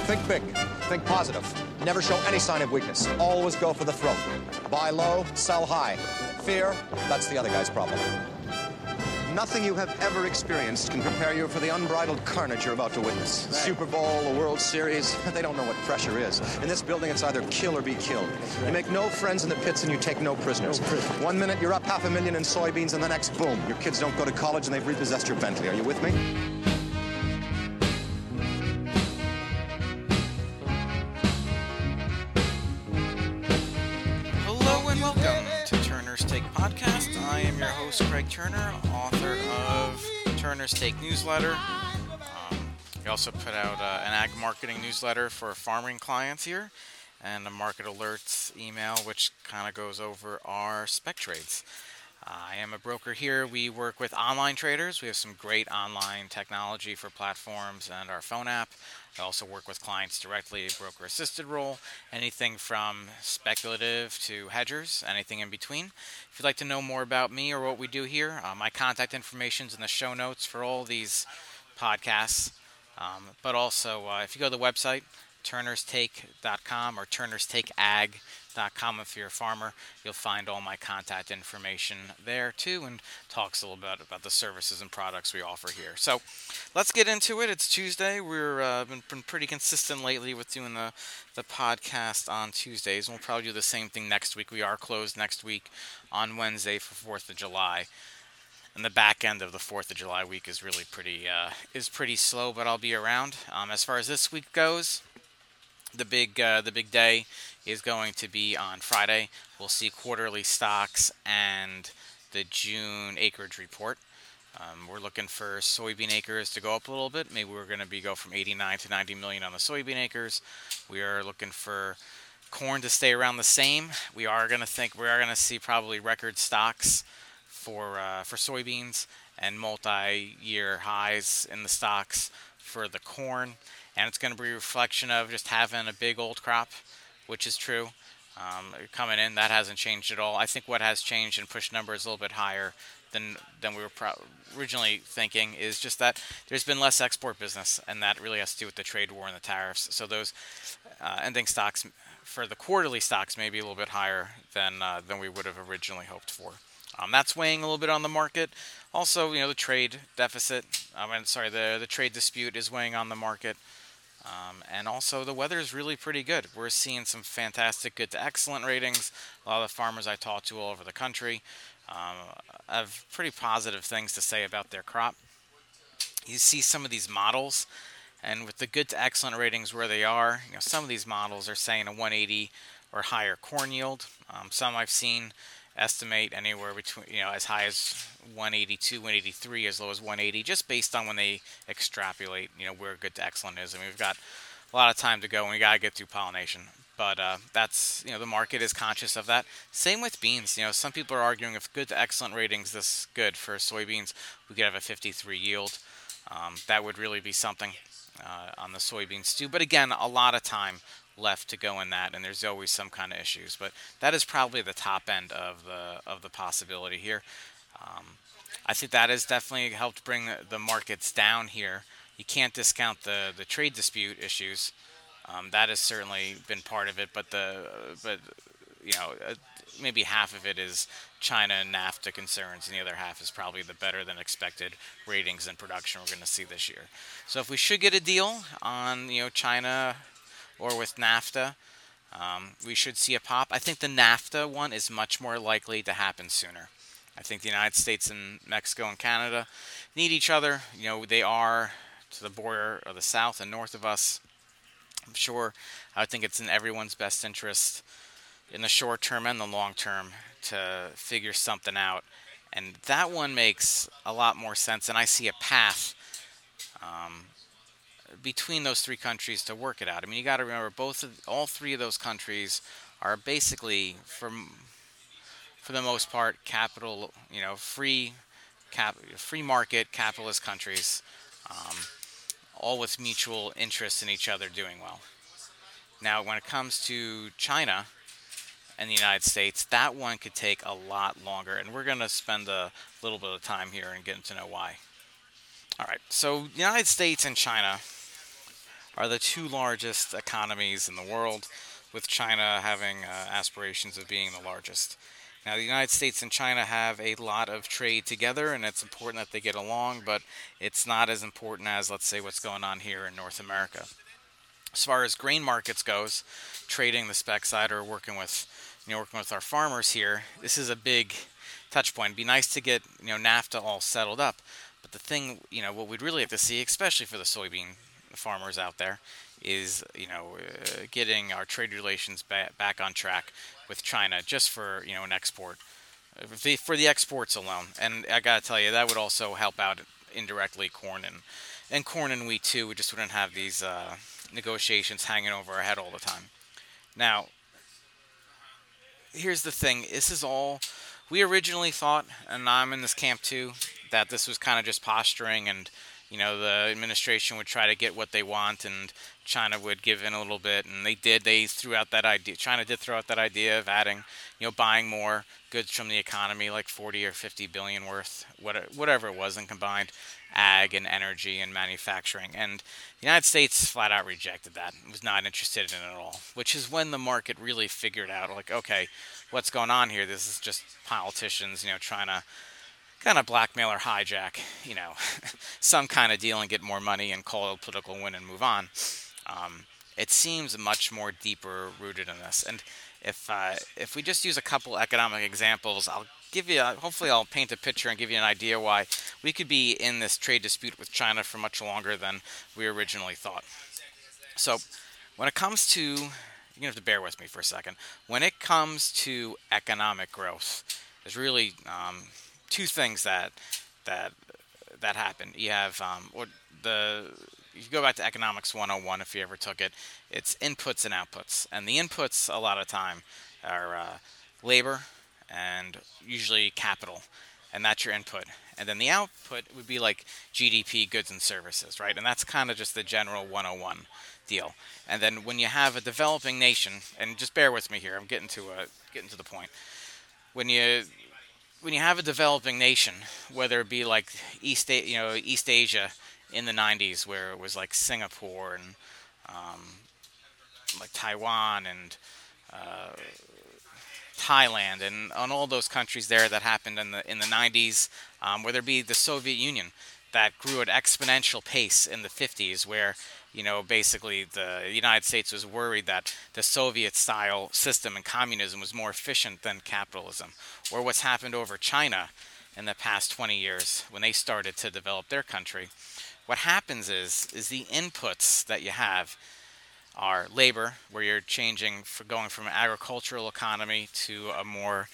Think big. Think positive. Never show any sign of weakness. Always go for the throat. Buy low, sell high. Fear, that's the other guy's problem. Nothing you have ever experienced can prepare you for the unbridled carnage you're about to witness. Right. Super Bowl, the World Series, they don't know what pressure is. In this building, it's either kill or be killed. You make no friends in the pits and you take no prisoners. 1 minute, you're up $500,000 in soybeans, and the next, boom, your kids don't go to college and they've repossessed your Bentley. Are you with me? Podcast. I am your host, Craig Turner, author of Turner's Take newsletter. We also put out an ag marketing newsletter for farming clients here, and a market alerts email, which kind of goes over our spec trades. I am a broker here. We work with online traders. We have some great online technology for platforms and our phone app. I also work with clients directly, broker-assisted role, anything from speculative to hedgers, anything in between. If you'd like to know more about me or what we do here, my contact information is in the show notes for all these podcasts. But also, if you go to the website, turnerstake.com or turnerstakeag.com. If you're a farmer, you'll find all my contact information there too, and talks a little bit about the services and products we offer here. So let's get into it. It's Tuesday. We've been pretty consistent lately with doing the podcast on Tuesdays, and we'll probably do the same thing next week. We are closed next week on Wednesday for 4th of July. And the back end of the 4th of July week is really pretty slow, but I'll be around. As far as this week goes, the big day is going to be on Friday. We'll see quarterly stocks and the June acreage report. We're looking for soybean acres to go up a little bit. Maybe we're going to go from 89 to 90 million on the soybean acres. We are looking for corn to stay around the same. We are going to see probably record stocks for soybeans and multi-year highs in the stocks for the corn. And it's going to be a reflection of just having a big old crop, which is true. Coming in, that hasn't changed at all. I think what has changed and pushed numbers a little bit higher than we were originally thinking is just that there's been less export business, and that really has to do with the trade war and the tariffs. So those ending stocks for the quarterly stocks may be a little bit higher than we would have originally hoped for. That's weighing a little bit on the market. Also, the trade deficit. The trade dispute is weighing on the market. And also, the weather is really pretty good. We're seeing some fantastic good to excellent ratings. A lot of the farmers I talk to all over the country have pretty positive things to say about their crop. You see some of these models, and with the good to excellent ratings where they are, some of these models are saying a 180 or higher corn yield. Some I've seen estimate anywhere between, as high as 182, 183, as low as 180, just based on when they extrapolate, where good to excellent is. I mean, we've got a lot of time to go, and we got to get through pollination. But that's, the market is conscious of that. Same with beans. Some people are arguing if good to excellent ratings this good for soybeans, we could have a 53 yield. That would really be something on the soybeans too. But again, a lot of time left to go in that, and there's always some kind of issues, but that is probably the top end of the possibility here. I think that has definitely helped bring the markets down here. You can't discount the trade dispute issues. That has certainly been part of it, but maybe half of it is China and NAFTA concerns, and the other half is probably the better than expected ratings and production we're going to see this year. So if we should get a deal on China or with NAFTA, we should see a pop. I think the NAFTA one is much more likely to happen sooner. I think the United States and Mexico and Canada need each other. They are to the border of the south and north of us. I'm sure. I think it's in everyone's best interest in the short term and the long term to figure something out. And that one makes a lot more sense. And I see a path between those three countries to work it out. I mean, you got to remember all three of those countries are basically, for the most part, free market capitalist countries, all with mutual interest in each other doing well. Now, when it comes to China and the United States, that one could take a lot longer, and we're going to spend a little bit of time here and getting to know why. All right, so the United States and China are the two largest economies in the world, with China having aspirations of being the largest. Now, the United States and China have a lot of trade together, and it's important that they get along, but it's not as important as, let's say, what's going on here in North America. As far as grain markets goes, trading the spec side or working with our farmers here, this is a big touch point. It'd be nice to get NAFTA all settled up, but the thing, what we'd really have to see, especially for the soybean farmers out there, is getting our trade relations back on track with China, just for an export, for the exports alone. And I gotta tell you, that would also help out indirectly corn and wheat too. We just wouldn't have these negotiations hanging over our head all the time. Now, here's the thing. This is all we originally thought, and I'm in this camp too, that this was kind of just posturing, and the administration would try to get what they want, and China would give in a little bit, and they did. They threw out that idea. China did throw out that idea of adding, buying more goods from the economy, like 40 or 50 billion worth, whatever it was, in combined ag and energy and manufacturing. And the United States flat out rejected that, was not interested in it at all, which is when the market really figured out, like, okay, what's going on here? This is just politicians, trying to kind of blackmail or hijack, some kind of deal and get more money and call it a political win and move on. It seems much more deeper rooted in this. And if we just use a couple economic examples, I'll give you, hopefully I'll paint a picture and give you an idea why we could be in this trade dispute with China for much longer than we originally thought. So when it comes to, you're going to have to bear with me for a second. When it comes to economic growth, there's really two things that happen. You have if you go back to Economics 101, if you ever took it, it's inputs and outputs. And the inputs a lot of time are labor and usually capital, and that's your input. And then the output would be like GDP, goods and services, right? And that's kind of just the general 101 deal. And then when you have a developing nation, and just bear with me here, I'm getting to the point. When you have a developing nation, whether it be like East Asia in the 90s, where it was like Singapore and like Taiwan and Thailand, and on all those countries there that happened in the 90s, whether it be the Soviet Union that grew at exponential pace in the 50s, where basically the United States was worried that the Soviet-style system and communism was more efficient than capitalism, or what's happened over China in the past 20 years when they started to develop their country. What happens is the inputs that you have are labor, where you're going from an agricultural economy to a more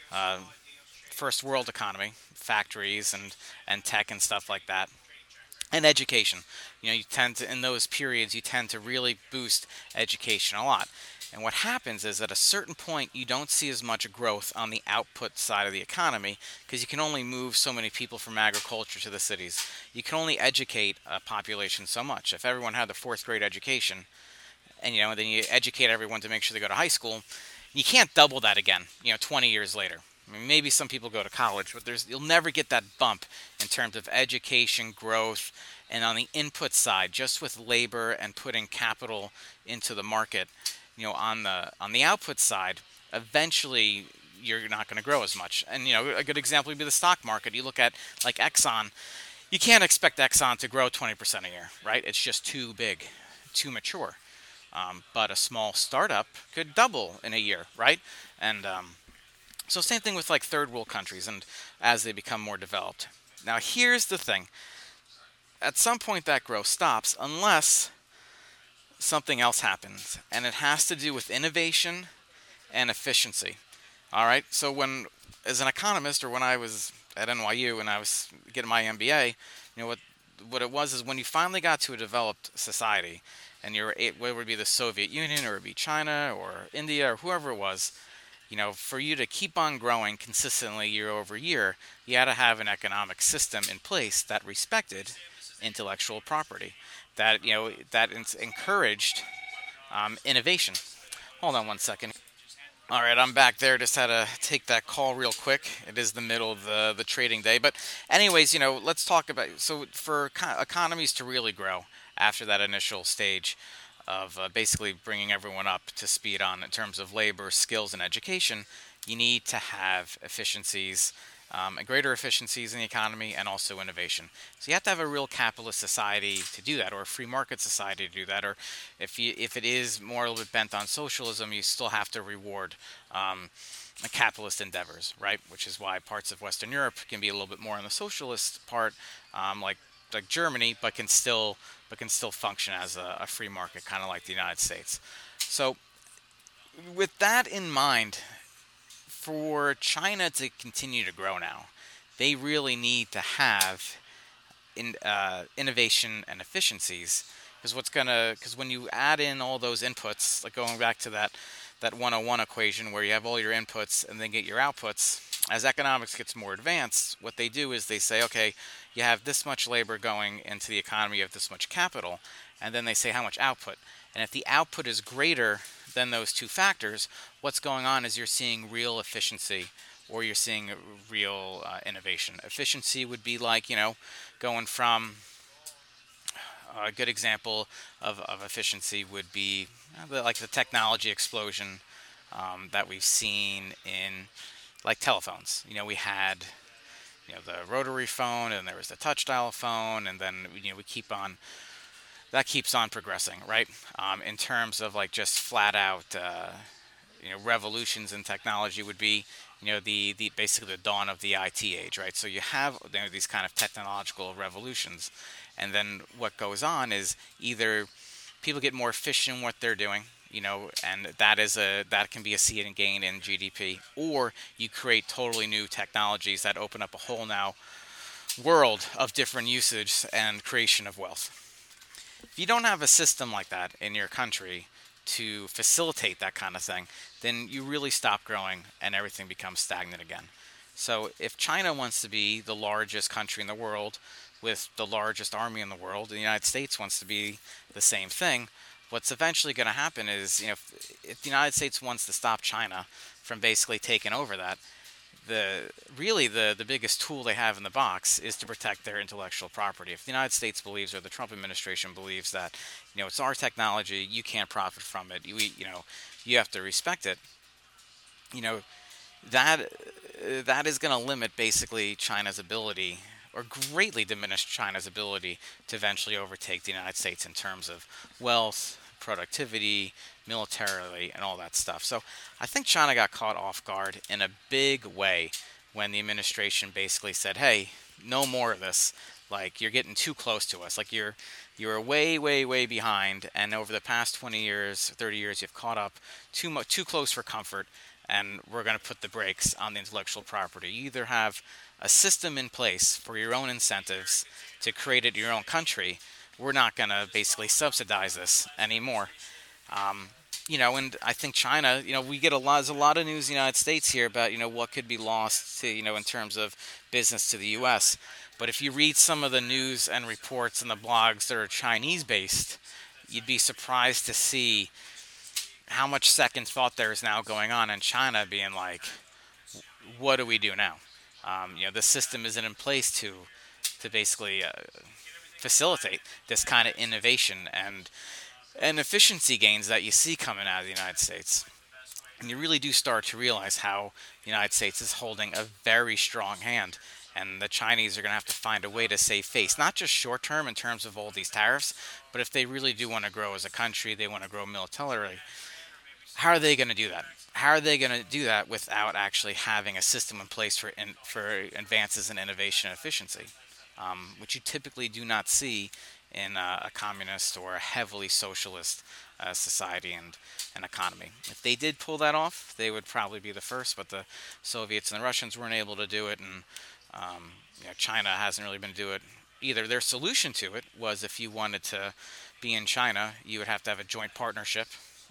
first world economy, factories and tech and stuff like that. And education. You tend to, in those periods, you tend to really boost education a lot. And what happens is at a certain point, you don't see as much growth on the output side of the economy, because you can only move so many people from agriculture to the cities. You can only educate a population so much. If everyone had the fourth grade education, and then you educate everyone to make sure they go to high school, you can't double that again, 20 years later. I mean, maybe some people go to college, but you'll never get that bump in terms of education, growth, and on the input side, just with labor and putting capital into the market. On the output side, eventually you're not going to grow as much. And a good example would be the stock market. You look at like Exxon. You can't expect Exxon to grow 20% a year, right? It's just too big, too mature. But a small startup could double in a year, right? And so same thing with like third world countries, and as they become more developed. Now here's the thing. At some point that growth stops unless something else happens, and it has to do with innovation and efficiency. All right? So as an economist, or when I was at NYU and I was getting my MBA, what it was is when you finally got to a developed society, and whether it would be the Soviet Union or it would be China or India or whoever it was, for you to keep on growing consistently year over year, you had to have an economic system in place that respected intellectual property, that encouraged innovation. Hold on one second. All right, I'm back there. Just had to take that call real quick. It is the middle of the trading day. But anyways, let's talk about, so for economies to really grow, after that initial stage of basically bringing everyone up to speed on in terms of labor, skills, and education, you need to have efficiencies, and greater efficiencies in the economy, and also innovation. So you have to have a real capitalist society to do that, or a free market society to do that, or if it is more a little bit bent on socialism, you still have to reward capitalist endeavors, right? Which is why parts of Western Europe can be a little bit more on the socialist part, like Germany, but can still function as a free market, kind of like the United States. So with that in mind, for China to continue to grow now, they really need to have innovation and efficiencies. Because when you add in all those inputs, like going back to that 101 equation where you have all your inputs and then get your outputs, as economics gets more advanced, what they do is they say, okay, you have this much labor going into the economy, you have this much capital, and then they say how much output. And if the output is greater than those two factors, what's going on is you're seeing real efficiency, or you're seeing real innovation. Efficiency would be like, going from a good example of efficiency would be like the technology explosion that we've seen in like telephones. We had the rotary phone, and there was the touch dial phone, and then that keeps on progressing, right? In terms of like just flat out revolutions in technology would be the basically the dawn of the IT age, right? So you have these kind of technological revolutions, and then what goes on is either people get more efficient in what they're doing, and that can be a see and gain in GDP, or you create totally new technologies that open up a whole now world of different usage and creation of wealth. If you don't have a system like that in your country to facilitate that kind of thing, then you really stop growing and everything becomes stagnant again. So if China wants to be the largest country in the world with the largest army in the world, and the United States wants to be the same thing, what's eventually going to happen is, if the United States wants to stop China from basically taking over that, the biggest tool they have in the box is to protect their intellectual property. If the United States believes, or the Trump administration believes, that it's our technology, you can't profit from it, you have to respect it, that is going to limit basically China's ability, or greatly diminish China's ability to eventually overtake the United States in terms of wealth, productivity, militarily, and all that stuff. So I think China got caught off guard in a big way when the administration basically said, hey, no more of this. Like, you're getting too close to us. Like, you're way, way, way behind, and over the past 20 years, 30 years, you've caught up too close for comfort, and we're going to put the brakes on the intellectual property. You either have a system in place for your own incentives to create it in your own country. We're not going to basically subsidize this anymore. And I think China, we get there's a lot of news in the United States here about, what could be lost to, in terms of business to the U.S. But if you read some of the news and reports and the blogs that are Chinese-based, you'd be surprised to see how much second thought there is now going on in China, being like, what do we do now? The system isn't in place to basically facilitate this kind of innovation and efficiency gains that you see coming out of the United States. And you really do start to realize how the United States is holding a very strong hand, and the Chinese are going to have to find a way to save face, not just short term in terms of all these tariffs, but if they really do want to grow as a country, they want to grow militarily. How are they going to do that? How are they going to do that without actually having a system in place for advances in innovation and efficiency, which you typically do not see in a communist or a heavily socialist society and economy. If they did pull that off, they would probably be the first, but the Soviets and the Russians weren't able to do it, and China hasn't really been able to do it either. Their solution to it was, if you wanted to be in China, you would have to have a joint partnership,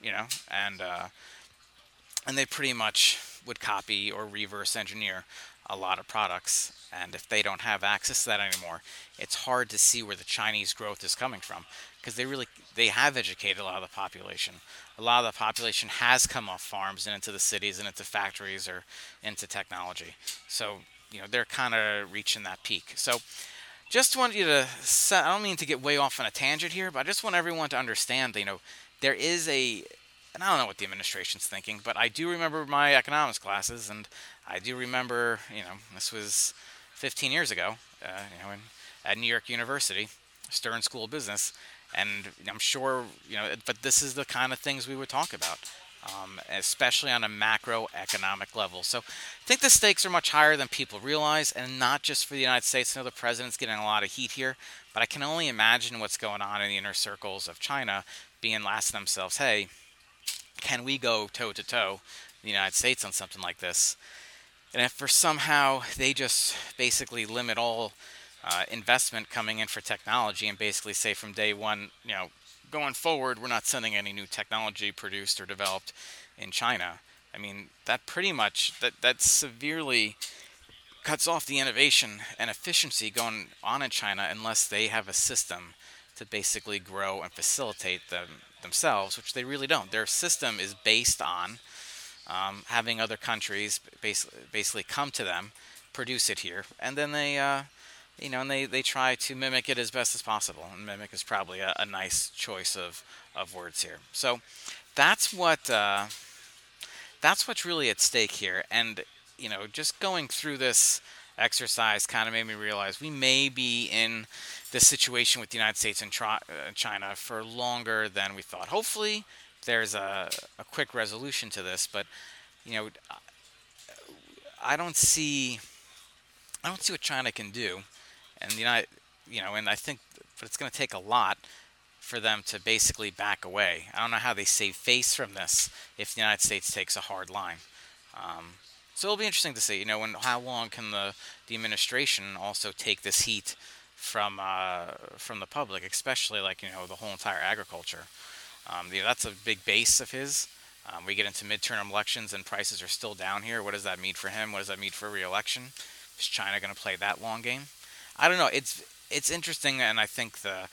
and they pretty much would copy or reverse engineer a lot of products. And if they don't have access to that anymore, it's hard to see where the Chinese growth is coming from, because they have educated a lot of the population. A lot of the population has come off farms and into the cities and into factories or into technology. So they're kind of reaching that peak. So just want you to set, I don't mean to get way off on a tangent here, but I just want everyone to understand that, there is and I don't know what the administration's thinking, but I do remember my economics classes, and I do remember, this was 15 years ago, at New York University, Stern School of Business, and I'm sure, but this is the kind of things we would talk about, especially on a macroeconomic level. So I think the stakes are much higher than people realize, and not just for the United States. I know the president's getting a lot of heat here, but I can only imagine what's going on in the inner circles of China being asking themselves, hey, can we go toe-to-toe with the United States on something like this? And if for somehow they just basically limit all investment coming in for technology and basically say from day one, going forward, we're not sending any new technology produced or developed in China. I mean, that pretty much, that severely cuts off the innovation and efficiency going on in China unless they have a system to basically grow and facilitate themselves, which they really don't. Their system is based on having other countries basically come to them, produce it here, and then they they try to mimic it as best as possible. And mimic is probably a nice choice of words here. So that's what's really at stake here. And just going through this exercise kind of made me realize we may be in this situation with the United States and China for longer than we thought. Hopefully there's a quick resolution to this, but I don't see what China can do, and and I think, but it's going to take a lot for them to basically back away. I don't know how they save face from this if the United States takes a hard line. So it'll be interesting to see, how long can the administration also take this heat from the public, especially the whole entire agriculture. That's a big base of his. We get into midterm elections and prices are still down here. What does that mean for him? What does that mean for re-election? Is China going to play that long game? I don't know. It's interesting, and I think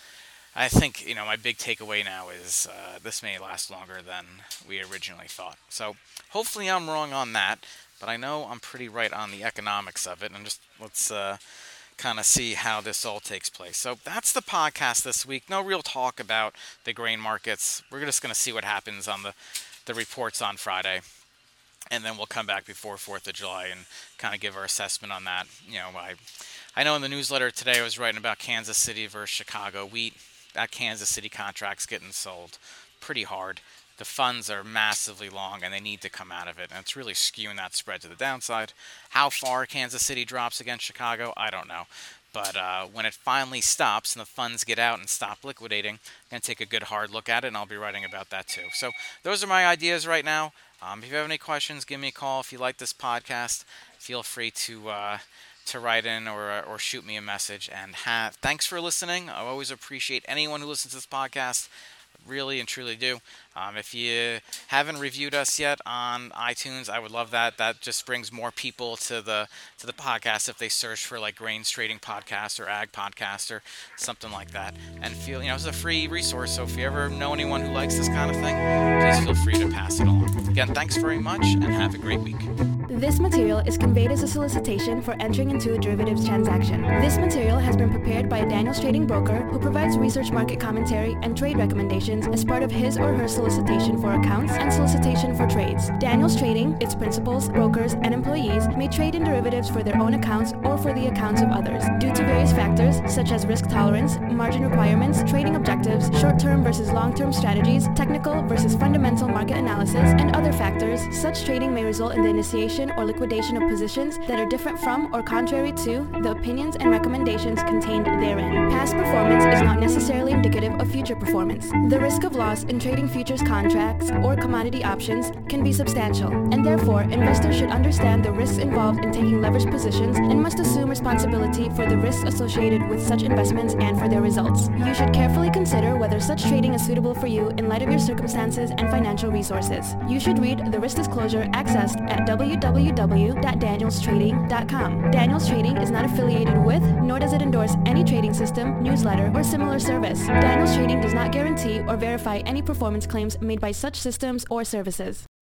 my big takeaway now is this may last longer than we originally thought. So hopefully I'm wrong on that, but I know I'm pretty right on the economics of it. And just let's kind of see how this all takes place. So that's the podcast this week. No real talk about the grain markets. We're just going to see what happens on the reports on Friday. And then we'll come back before 4th of July and kind of give our assessment on that. I know in the newsletter today I was writing about Kansas City versus Chicago wheat. That Kansas City contract's getting sold pretty hard. The funds are massively long, and they need to come out of it. And it's really skewing that spread to the downside. How far Kansas City drops against Chicago, I don't know. But when it finally stops and the funds get out and stop liquidating, I'm going to take a good hard look at it, and I'll be writing about that too. So those are my ideas right now. If you have any questions, give me a call. If you like this podcast, feel free to write in or shoot me a message. And thanks for listening. I always appreciate anyone who listens to this podcast. Really and truly do. If you haven't reviewed us yet on iTunes, I would love that. That just brings more people to the podcast if they search for grains trading podcast or ag podcast or something like that. And feel it's a free resource. So if you ever know anyone who likes this kind of thing, please feel free to pass it along. Again, thanks very much and have a great week. This material is conveyed as a solicitation for entering into a derivatives transaction. This material has been prepared by a Daniels Trading broker who provides research, market commentary, and trade recommendations as part of his or her solicitation for accounts and solicitation for trades. Daniels Trading, its principals, brokers, and employees may trade in derivatives for their own accounts or for the accounts of others. Due to various factors such as risk tolerance, margin requirements, trading objectives, short-term versus long-term strategies, technical versus fundamental market analysis, and other factors, such trading may result in the initiation or liquidation of positions that are different from or contrary to the opinions and recommendations contained therein. Past performance is not necessarily indicative of future performance. The risk of loss in trading futures contracts or commodity options can be substantial, and therefore investors should understand the risks involved in taking leveraged positions and must assume responsibility for the risks associated with such investments and for their results. You should carefully consider whether such trading is suitable for you in light of your circumstances and financial resources. You should read the risk disclosure accessed at www.danielstrading.com. Daniels Trading is not affiliated with, nor does it endorse any trading system, newsletter, or similar service. Daniels Trading does not guarantee or verify any performance claims made by such systems or services.